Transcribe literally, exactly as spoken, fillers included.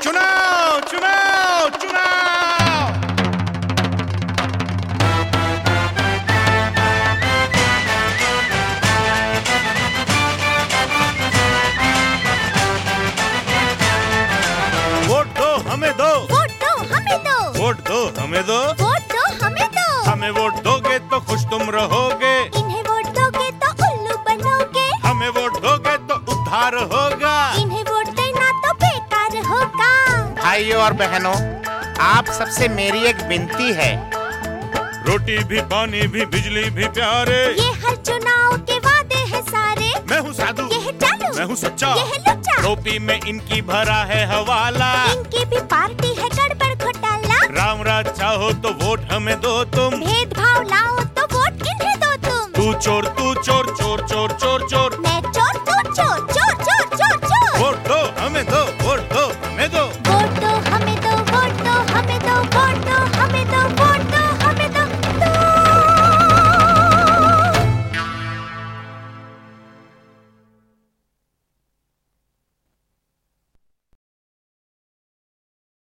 चुनाव चुनाव चुनाव। वोट दो हमें दो, वोट दो हमें दो, वोट दो हमें दो, वोट दो हमें दो। हमें वोट दोगे तो खुश तुम रहोगे, इन्हें वोट दोगे तो उल्लू बनोगे। हमें वोट दोगे तो उद्धार होगा, इन्हें वोट देना तो बेकार होगा। भाइयों और बहनों, आप सबसे मेरी एक विनती है। रोटी भी पानी भी बिजली भी प्यारे, ये हर चुनाव के वादे हैं सारे। मैं हूँ साधु, ये है चालू, मैं हूँ सच्चा, ये है लुच्चा। टोपी में इनकी भरा है हवाला, इनकी भी पार्टी है गड़बड़ घोटाला। राम राज चाहो तो वोट हमें दो तो